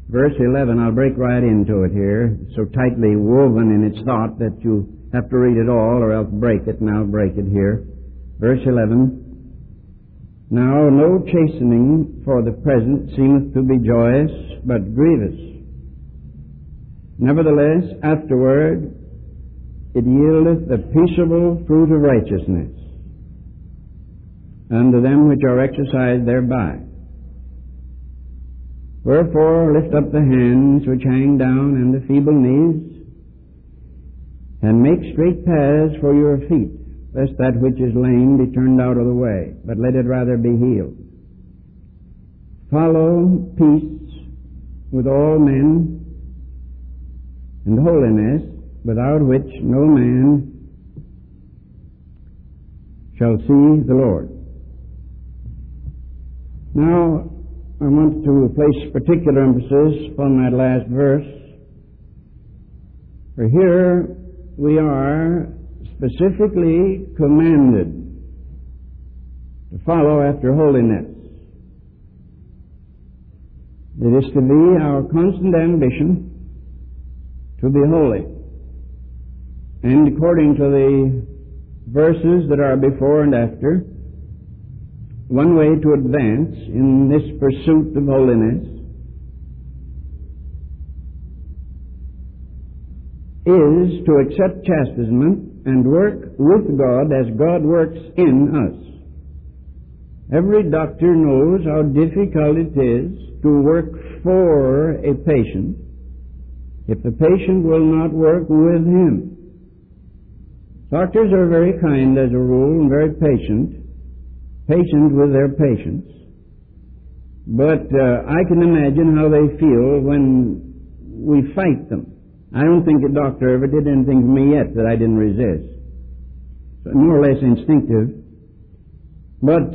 Verse 11, I'll break right into it here. It's so tightly woven in its thought that you have to read it all or else break it, and I'll break it here. Verse 11, now no chastening for the present seemeth to be joyous, but grievous. Nevertheless, afterward it yieldeth the peaceable fruit of righteousness unto them which are exercised thereby. Wherefore lift up the hands which hang down and the feeble knees, and make straight paths for your feet, lest that which is lame be turned out of the way, but let it rather be healed. Follow peace with all men, and holiness, without which no man shall see the Lord. Now, I want to place particular emphasis upon that last verse, for here we are specifically commanded to follow after holiness. It is to be our constant ambition to be holy. And according to the verses that are before and after, one way to advance in this pursuit of holiness is to accept chastisement and work with God as God works in us. Every doctor knows how difficult it is to work for a patient if the patient will not work with him. Doctors are very kind as a rule and very patient with their patients. But I can imagine how they feel when we fight them. I don't think a doctor ever did anything to me yet that I didn't resist. So more or less instinctive. But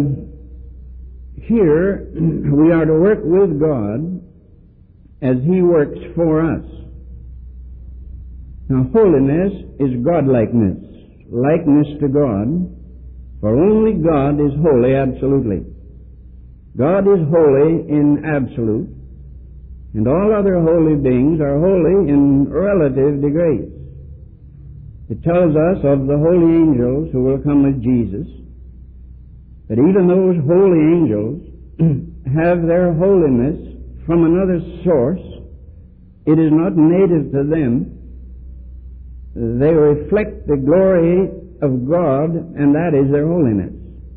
here we are to work with God as He works for us. Now, holiness is godlikeness, likeness to God, for only God is holy absolutely. God is holy in absolute, and all other holy beings are holy in relative degrees. It tells us of the holy angels who will come with Jesus, that even those holy angels have their holiness from another source. It is not native to them. They reflect the glory of God, and that is their holiness.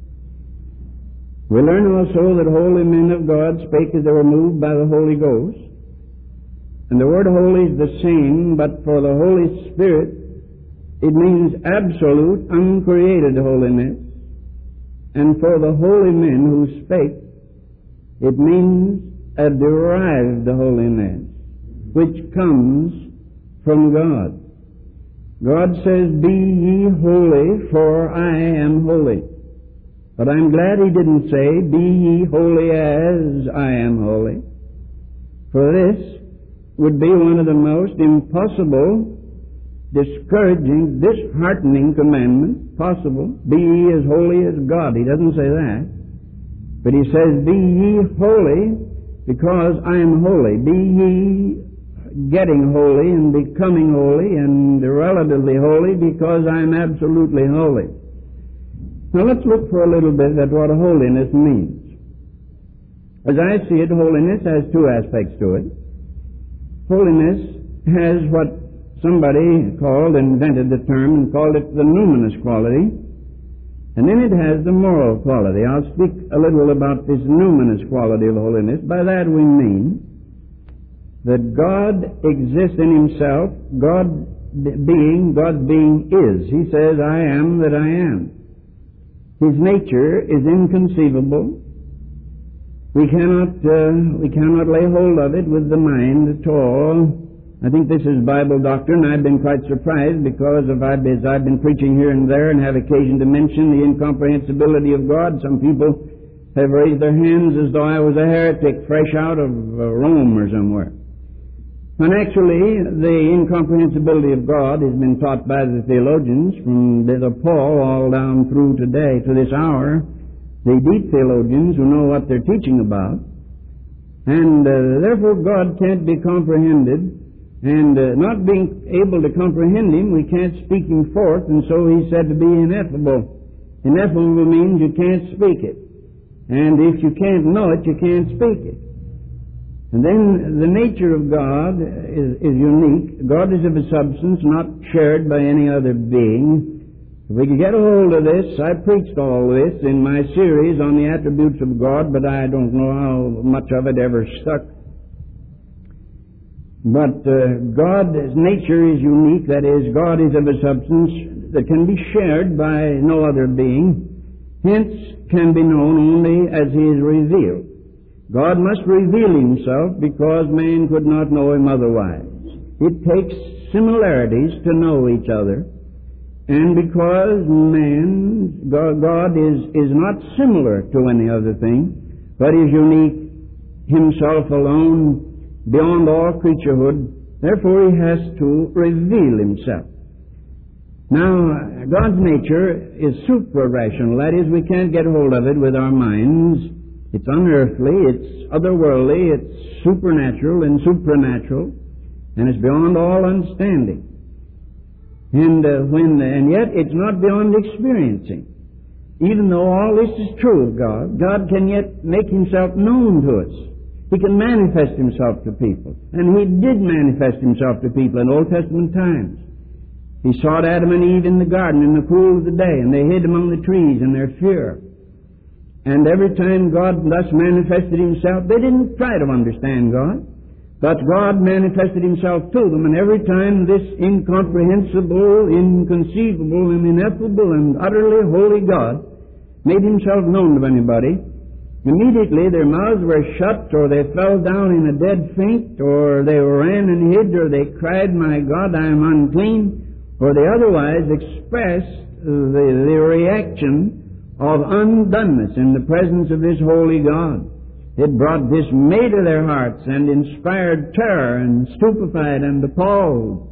We learn also that holy men of God spake as they were moved by the Holy Ghost. And the word holy is the same, but for the Holy Spirit, it means absolute, uncreated holiness. And for the holy men who spake, it means a derived holiness, which comes from God. God says, be ye holy, for I am holy. But I'm glad He didn't say, be ye holy as I am holy. For this would be one of the most impossible, discouraging, disheartening commandments possible. Be ye as holy as God. He doesn't say that. But He says, be ye holy, because I am holy. Be ye getting holy and becoming holy and relatively holy because I'm absolutely holy. Now let's look for a little bit at what holiness means. As I see it, holiness has two aspects to it. Holiness has what somebody invented the term and called it the numinous quality, and then it has the moral quality. I'll speak a little about this numinous quality of holiness. By that we mean that God exists in Himself, God being is. He says, I am that I am. His nature is inconceivable. We cannot lay hold of it with the mind at all. I think this is Bible doctrine. I've been quite surprised because as I've been preaching here and there and have occasion to mention the incomprehensibility of God, some people have raised their hands as though I was a heretic fresh out of Rome or somewhere. And actually, the incomprehensibility of God has been taught by the theologians from the Paul all down through today, to this hour, the deep theologians who know what they're teaching about. And therefore God can't be comprehended, and not being able to comprehend Him, we can't speak Him forth, and so He's said to be ineffable. Ineffable means you can't speak it. And if you can't know it, you can't speak it. And then the nature of God is unique. God is of a substance not shared by any other being. If we could get a hold of this, I preached all this in my series on the attributes of God, but I don't know how much of it ever stuck. But God's nature is unique. That is, God is of a substance that can be shared by no other being, hence can be known only as He is revealed. God must reveal Himself because man could not know Him otherwise. It takes similarities to know each other. And because God is not similar to any other thing, but is unique, Himself alone, beyond all creaturehood, therefore He has to reveal Himself. Now, God's nature is supra-rational. That is, we can't get hold of it with our minds. It's unearthly, it's otherworldly, it's supernatural and supranatural, and it's beyond all understanding. And yet it's not beyond experiencing. Even though all this is true of God, God can yet make Himself known to us. He can manifest Himself to people. And He did manifest Himself to people in Old Testament times. He sought Adam and Eve in the garden in the cool of the day, and they hid among the trees in their fear. And every time God thus manifested Himself, they didn't try to understand God, but God manifested Himself to them, and every time this incomprehensible, inconceivable, and ineffable, and utterly holy God made Himself known to anybody, immediately their mouths were shut, or they fell down in a dead faint, or they ran and hid, or they cried, "My God, I am unclean," or they otherwise expressed the reaction of undoneness in the presence of this holy God. It brought dismay to their hearts and inspired terror and stupefied and appalled.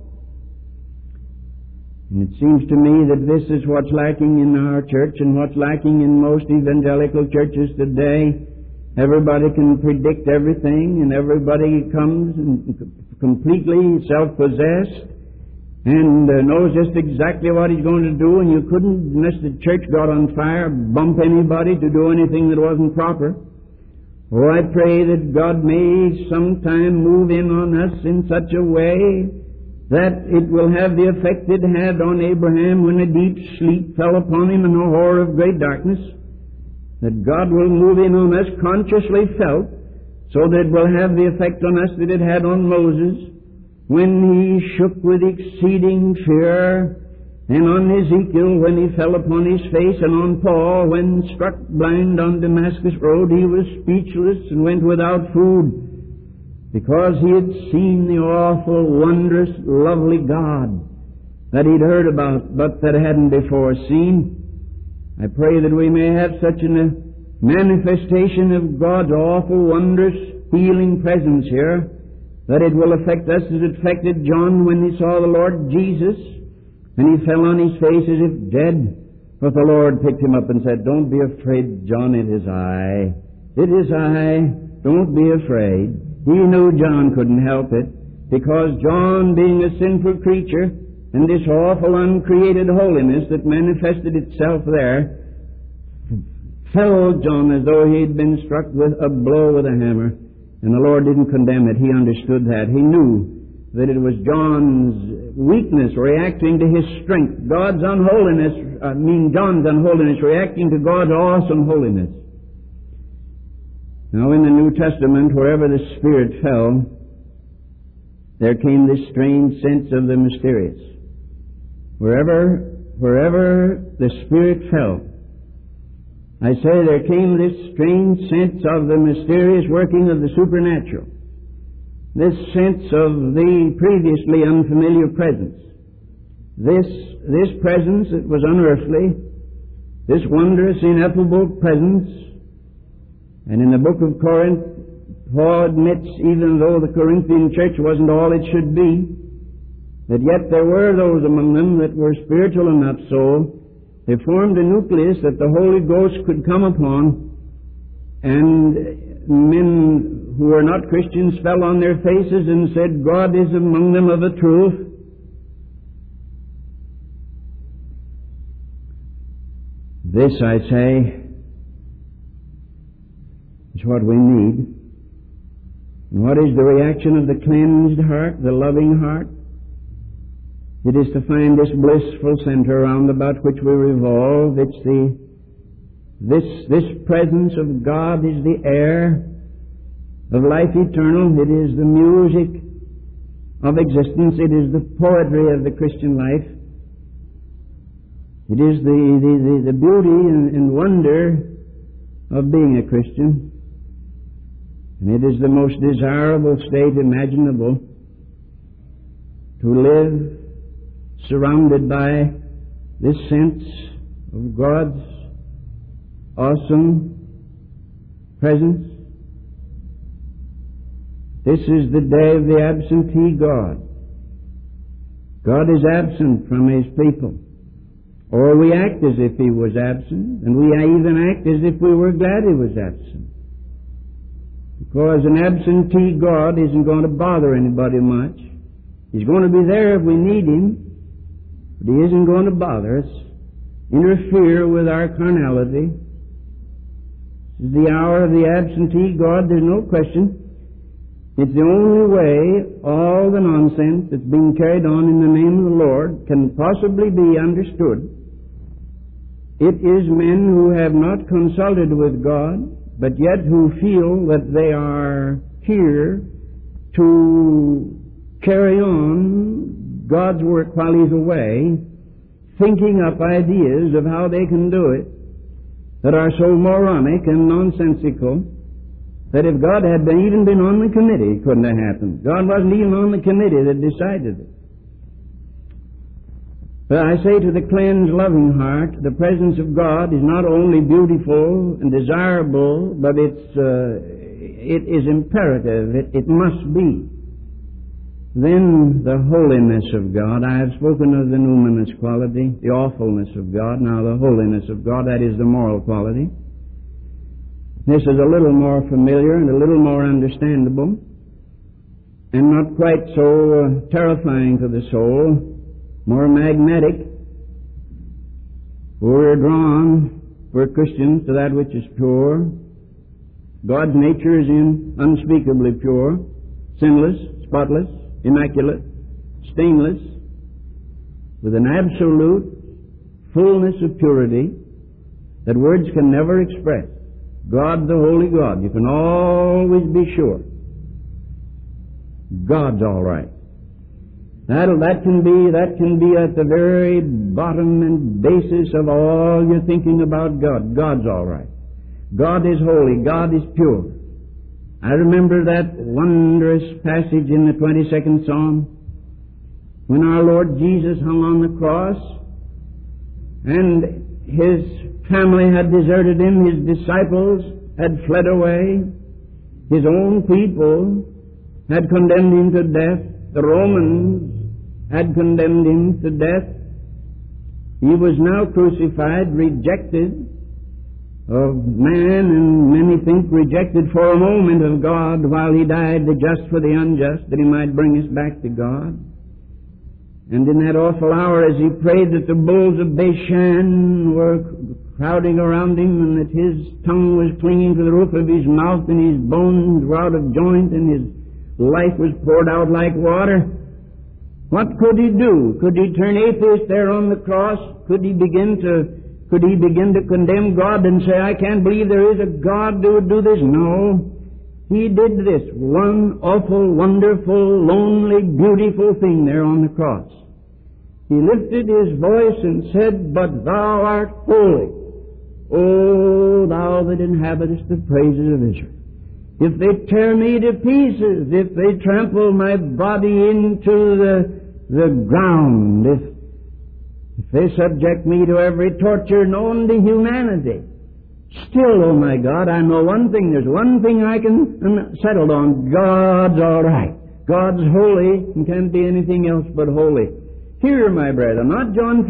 And it seems to me that this is what's lacking in our church and what's lacking in most evangelical churches today. Everybody can predict everything, and everybody comes completely self-possessed and knows just exactly what he's going to do, and you couldn't, unless the church got on fire, bump anybody to do anything that wasn't proper. Oh, I pray that God may sometime move in on us in such a way that it will have the effect it had on Abraham when a deep sleep fell upon him and a horror of great darkness, that God will move in on us consciously felt, so that it will have the effect on us that it had on Moses, when he shook with exceeding fear, and on Ezekiel when he fell upon his face, and on Paul when struck blind on Damascus road he was speechless and went without food, because he had seen the awful, wondrous, lovely God that he'd heard about, but that hadn't before seen. I pray that we may have such a manifestation of God's awful, wondrous, healing presence here, that it will affect us as it affected John when he saw the Lord Jesus, and he fell on his face as if dead. But the Lord picked him up and said, "Don't be afraid, John, it is I. It is I. Don't be afraid." He knew John couldn't help it, because John, being a sinful creature, and this awful uncreated holiness that manifested itself there, felled John as though he had been struck with a blow with a hammer. And the Lord didn't condemn it. He understood that. He knew that it was John's weakness reacting to his strength. John's unholiness reacting to God's awesome holiness. Now in the New Testament, wherever the Spirit fell, there came this strange sense of the mysterious. Wherever the Spirit fell, I say there came this strange sense of the mysterious working of the supernatural. This sense of the previously unfamiliar presence. This presence that was unearthly, this wondrous, ineffable presence. And in the book of Corinth, Paul admits, even though the Corinthian church wasn't all it should be, that yet there were those among them that were spiritual enough so they formed a nucleus that the Holy Ghost could come upon, and men who were not Christians fell on their faces and said, God is among them of a truth. This, I say, is what we need. And what is the reaction of the cleansed heart, the loving heart? It is to find this blissful center round about which we revolve. It's this presence of God is the air of life eternal. It is the music of existence. It is the poetry of the Christian life. It is the beauty and wonder of being a Christian. And it is the most desirable state imaginable to live surrounded by this sense of God's awesome presence. This is the day of the absentee God. God is absent from His people. Or we act as if He was absent, and we even act as if we were glad He was absent. Because an absentee God isn't going to bother anybody much. He's going to be there if we need Him, but He isn't going to bother us, interfere with our carnality. This is the hour of the absentee God, there's no question. It's the only way all the nonsense that's being carried on in the name of the Lord can possibly be understood. It is men who have not consulted with God, but yet who feel that they are here to carry on God's work while He's away, thinking up ideas of how they can do it that are so moronic and nonsensical that if God had even been on the committee, it couldn't have happened. God wasn't even on the committee that decided it. But I say to the cleansed, loving heart, the presence of God is not only beautiful and desirable, but it is imperative. It must be. Then the holiness of God. I have spoken of the numinous quality, the awfulness of God. Now the holiness of God, that is the moral quality. This is a little more familiar and a little more understandable, and not quite so terrifying to the soul. More magnetic. We're drawn, we're Christians, to that which is pure. God's nature is unspeakably pure, sinless, spotless, immaculate, stainless, with an absolute fullness of purity that words can never express. God, the Holy God, you can always be sure God's all right. That can be at the very bottom and basis of all you're thinking about God. God's all right. God is holy. God is pure. I remember that wondrous passage in the 22nd Psalm when our Lord Jesus hung on the cross and His family had deserted Him, His disciples had fled away, His own people had condemned Him to death, the Romans had condemned Him to death. He was now crucified, rejected of man, and many think rejected for a moment of God while He died, the just for the unjust, that He might bring us back to God. And in that awful hour, as He prayed that the bulls of Bashan were crowding around Him, and that His tongue was clinging to the roof of His mouth, and His bones were out of joint, and His life was poured out like water, what could He do? Could He turn atheist there on the cross? Could He begin to condemn God and say, I can't believe there is a God who would do this? No. He did this one awful, wonderful, lonely, beautiful thing there on the cross. He lifted His voice and said, But Thou art holy, O Thou that inhabitest the praises of Israel. If they tear me to pieces, if they trample my body into the ground, if they subject me to every torture known to humanity, still, oh my God, I know one thing. There's one thing I can settle on. God's all right. God's holy and can't be anything else but holy. Here, my brethren, not John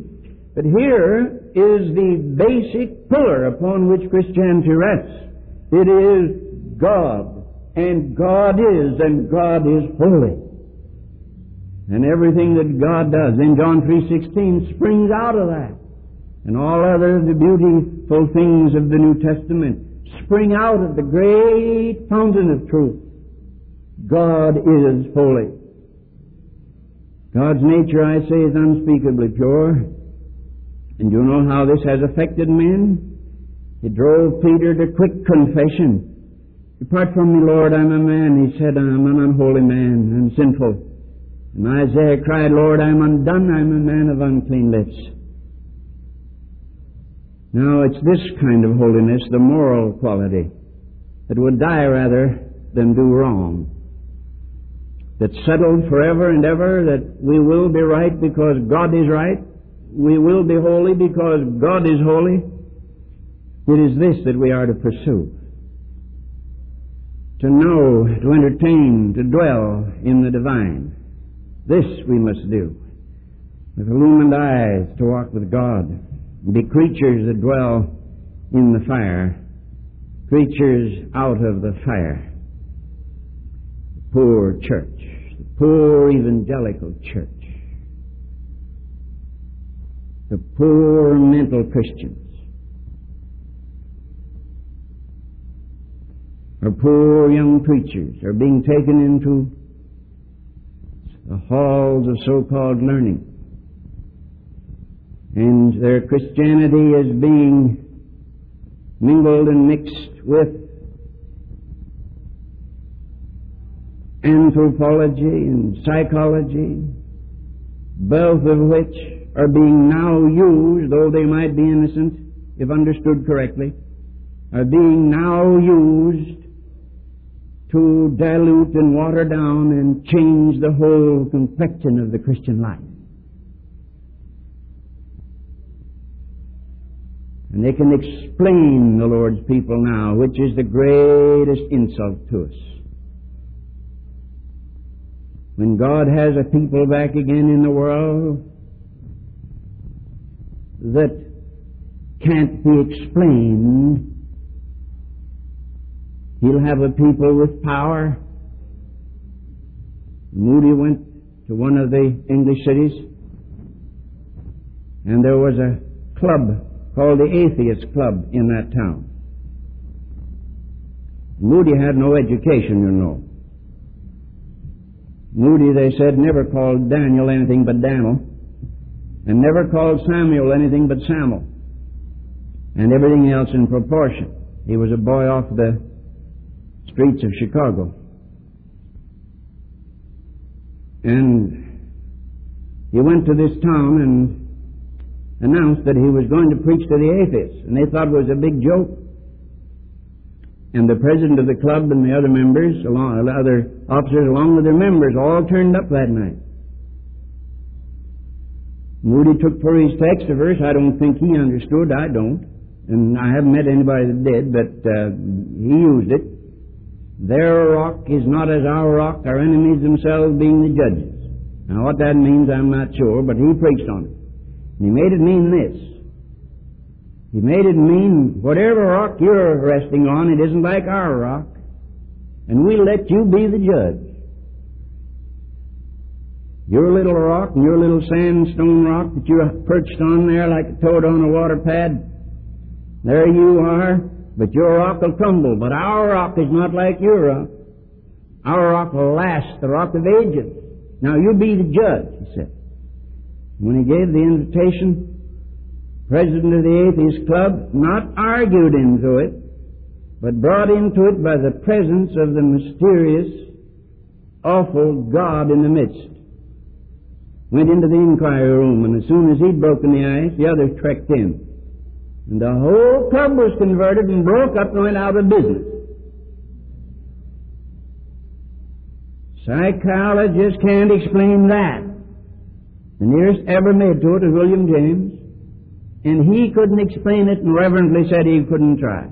3:16, but here is the basic pillar upon which Christianity rests. It is God, and God is holy. And everything that God does in John 3:16 springs out of that. And all other the beautiful things of the New Testament spring out of the great fountain of truth. God is holy. God's nature, I say, is unspeakably pure. And you know how this has affected men? It drove Peter to quick confession. Depart from me, Lord, I'm a man. He said, I'm an unholy man. I'm sinful. And Isaiah cried, Lord, I'm undone. I'm a man of unclean lips. Now, it's this kind of holiness, the moral quality, that would die rather than do wrong. That's settled forever and ever, that we will be right because God is right. We will be holy because God is holy. It is this that we are to pursue. To know, to entertain, to dwell in the divine. This we must do. With illumined eyes to walk with God. Be creatures that dwell in the fire. Creatures out of the fire. The poor church. The poor evangelical church. The poor mental Christians. Our poor young preachers are being taken into the halls of so-called learning. And their Christianity is being mingled and mixed with anthropology and psychology, both of which are being now used, though they might be innocent, if understood correctly, are being now used to dilute and water down and change the whole complexion of the Christian life. And they can explain the Lord's people now, which is the greatest insult to us. When God has a people back again in the world that can't be explained, He'll have a people with power. Moody went to one of the English cities, and there was a club called the Atheist Club in that town. Moody had no education, you know. Moody, they said, never called Daniel anything but Daniel, and never called Samuel anything but Samuel, and everything else in proportion. He was a boy off the streets of Chicago. And he went to this town and announced that he was going to preach to the atheists, and they thought it was a big joke. And the president of the club and the other members, other officers along with their members, all turned up that night. Moody took for his text a verse I don't think he understood. I don't. And I haven't met anybody that did, but he used it. Their rock is not as our rock, our enemies themselves being the judges. Now what that means I'm not sure, but he preached on it. And he made it mean this. He made it mean whatever rock you're resting on, it isn't like our rock, and we'll let you be the judge. Your little rock and your little sandstone rock that you're perched on there like a toad on a water pad, there you are, but your rock will crumble. But our rock is not like your rock. Our rock will last, the rock of ages. Now you be the judge, he said. When he gave the invitation, president of the Atheist Club not argued into it, but brought into it by the presence of the mysterious, awful God in the midst. Went into the inquiry room, and as soon as he'd broken the ice, the others trekked in. And the whole club was converted and broke up and went out of business. Psychologists can't explain that. The nearest ever made to it is William James, and he couldn't explain it and reverently said he couldn't try.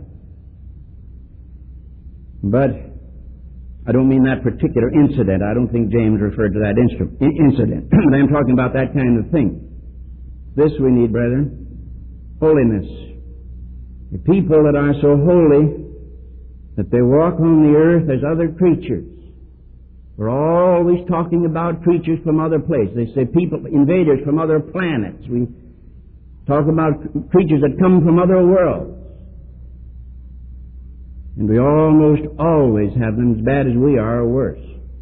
But I don't mean that particular incident. I don't think James referred to that incident. But I'm talking about that kind of thing. This we need, brethren. Holiness. The people that are so holy that they walk on the earth as other creatures. We're always talking about creatures from other places. They say people, invaders from other planets. We talk about creatures that come from other worlds. And we almost always have them as bad as we are or worse.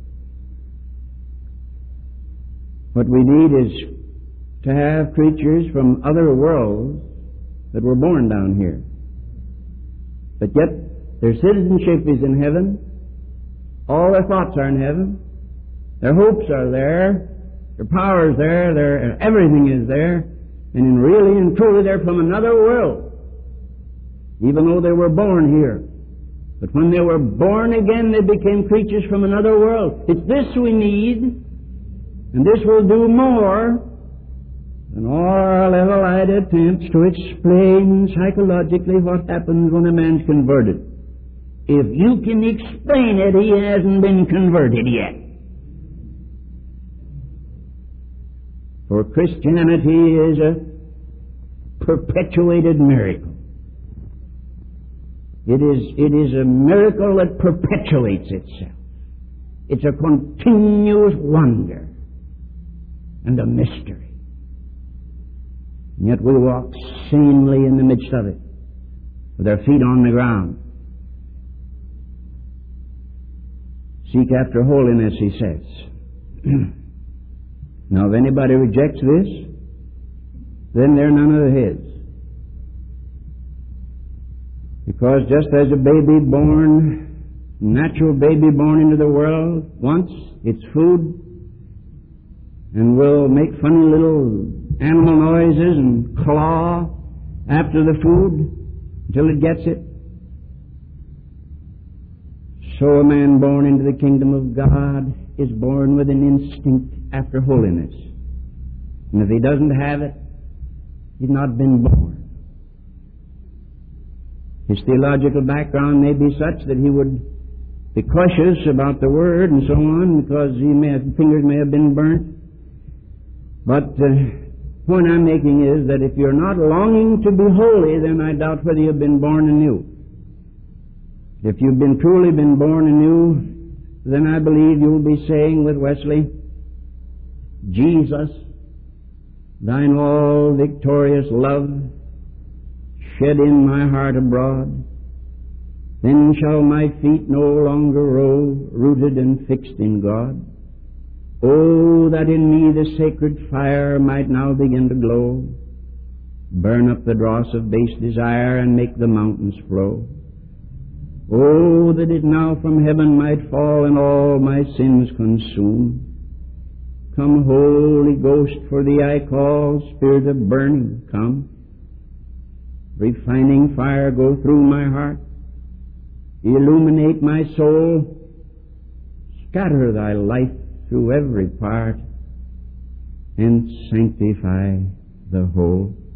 What we need is to have creatures from other worlds that were born down here. But yet their citizenship is in heaven. All their thoughts are in heaven. Their hopes are there. Their power is there. Everything is there. And really and truly they're from another world, even though they were born here. But when they were born again, they became creatures from another world. It's this we need, and this will do more than all our level-eyed attempts to explain psychologically what happens when a man's converted. If you can explain it, he hasn't been converted yet. For Christianity is a perpetuated miracle. It is a miracle that perpetuates itself. It's a continuous wonder and a mystery. And yet we walk sanely in the midst of it, with our feet on the ground. Seek after holiness, he says. Now, if anybody rejects this, then they're none of his. Because just as a baby born, natural baby born into the world, wants its food and will make funny little animal noises and claw after the food until it gets it, so a man born into the kingdom of God is born with an instinct after holiness. And if he doesn't have it, he's not been born. His theological background may be such that he would be cautious about the Word and so on, because his fingers may have been burnt. But the point I'm making is that if you're not longing to be holy, then I doubt whether you've been born anew. If you've truly been born anew, then I believe you'll be saying with Wesley, Jesus, thine all victorious love, shed in my heart abroad, then shall my feet no longer rove, rooted and fixed in God. Oh, that in me the sacred fire might now begin to glow, burn up the dross of base desire and make the mountains flow. Oh, that it now from heaven might fall and all my sins consume. Come, Holy Ghost, for thee I call, Spirit of burning, come. Refining fire, go through my heart, illuminate my soul, scatter thy light through every part, and sanctify the whole.